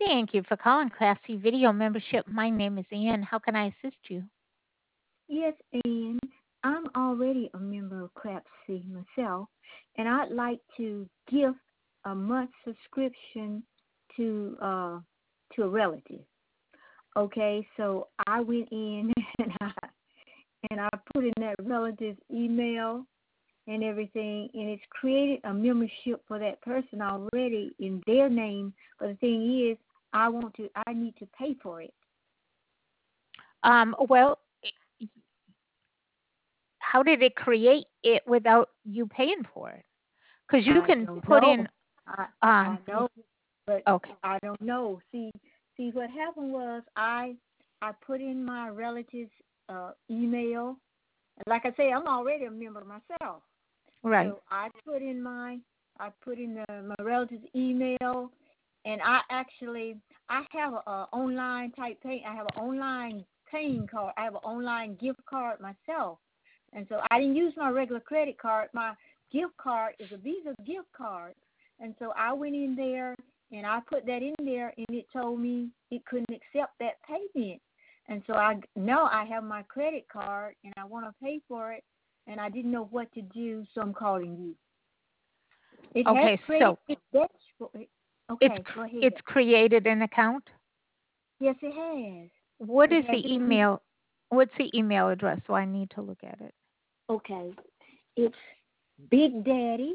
Thank you for calling Classy Video Membership. My name is Ann. How can I assist you? Yes, and I'm already a member of CRAPC myself, and I'd like to give a month subscription to to a relative. Okay, so I went in and I put in that relative's email and everything, and it's created a membership for that person already in their name. But the thing is, I need to pay for it. Well, how did it create it without you paying for it? Because you I can don't put know. in, I um, I know, but okay, I don't know. See, what happened was I put in my relative's email. Like I say, I'm already a member myself, right. so I put in my relative's email, and I have a online type pay. I have an online paying card. I have an online gift card myself, and so I didn't use my regular credit card. My gift card is a Visa gift card, and so I went in there and I put that in there, and it told me it couldn't accept that payment. And so I know I have my credit card, and I want to pay for it, and I didn't know what to do, so I'm calling you. It has Okay, created so it. Okay, go ahead. it's created an account. Yes, it has. What It is has the given me. email? What's the email address? So I need to look at it. Okay, it's Big Daddy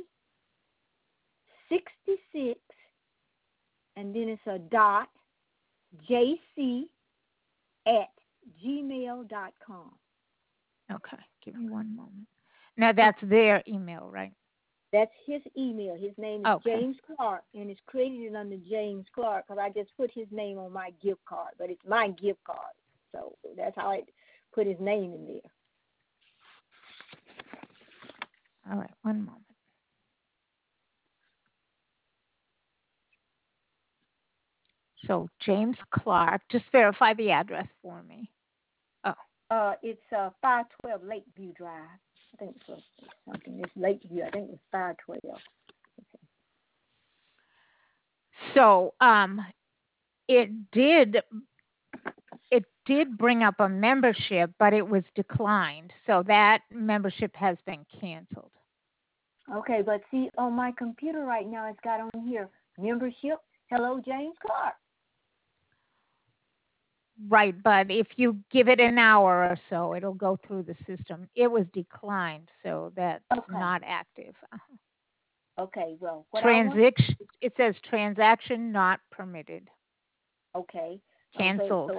66, and then it's a dot JC at gmail.com. Okay, give me one moment. Now Okay. that's their email, right? That's his email. His name is Okay. James Clark, and it's created under James Clark because I just put his name on my gift card, but it's my gift card. So that's how I put his name in there. All right, one moment. So James Clark, just verify the address for me. Oh, It's 512 Lakeview Drive. I think it's something. It's Lakeview. I think it's 512. so it did it did bring up a membership, but it was declined. So that membership has been canceled. Okay, but see, on my computer right now, it's got on here membership. Hello, James Clark. Right, but if you give it an hour or so, it'll go through the system. It was declined, so that's Okay. not active. Okay. Well, what I want. Transaction, it says transaction not permitted. Okay. Okay. Canceled.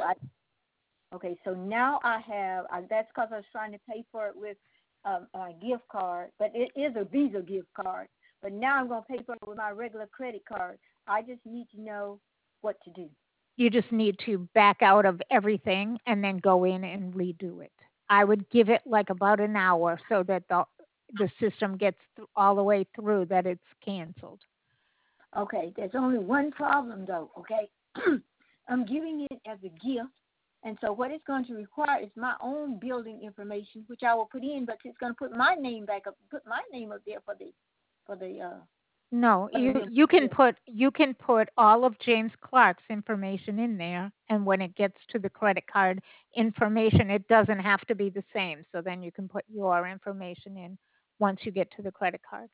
So now I have. That's because I was trying to pay for it with my gift card, but it is a Visa gift card. But now I'm going to pay for it with my regular credit card. I just need to know what to do. You just need to back out of everything and then go in and redo it. I would give it like about an hour so that the system gets all the way through that it's canceled. Okay, there's only one problem though, okay? I'm giving it as a gift, and so what it's going to require is my own building information, which I will put in, but it's going to put my name back up, put my name up there for the No, for the membership. you can put all of James Clark's information in there, and when it gets to the credit card information, it doesn't have to be the same. So then you can put your information in once you get to the credit card.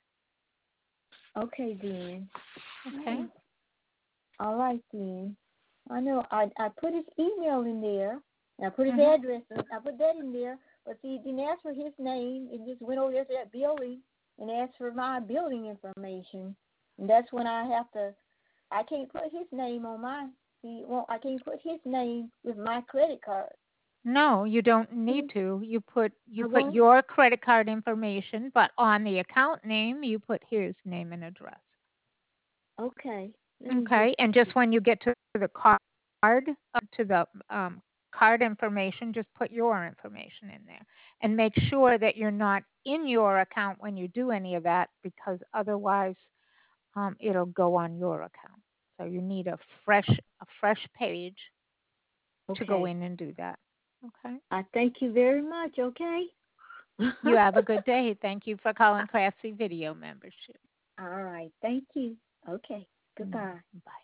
Okay then. Okay. Oh, all right then. I know I put his email in there, and I put his Mhm. address, and I put that in there, but see, it didn't ask for his name. It just went over there to that building and asked for my building information, and that's when I can't put his name on my, see, well, I can't put his name with my credit card. No, you don't need See, to. You I put won't? your credit card information, but on the account name, you put his name and address. Okay, let me just, Okay, and just when you get to the card, to the card information, just put your information in there, and make sure that you're not in your account when you do any of that, because otherwise, it'll go on your account. So you need a fresh page to go okay. in and do that. Okay. I thank you very much, okay? You have a good day. Thank you for calling Classy Video Membership. All right, thank you. Okay, Mm, goodbye. bye.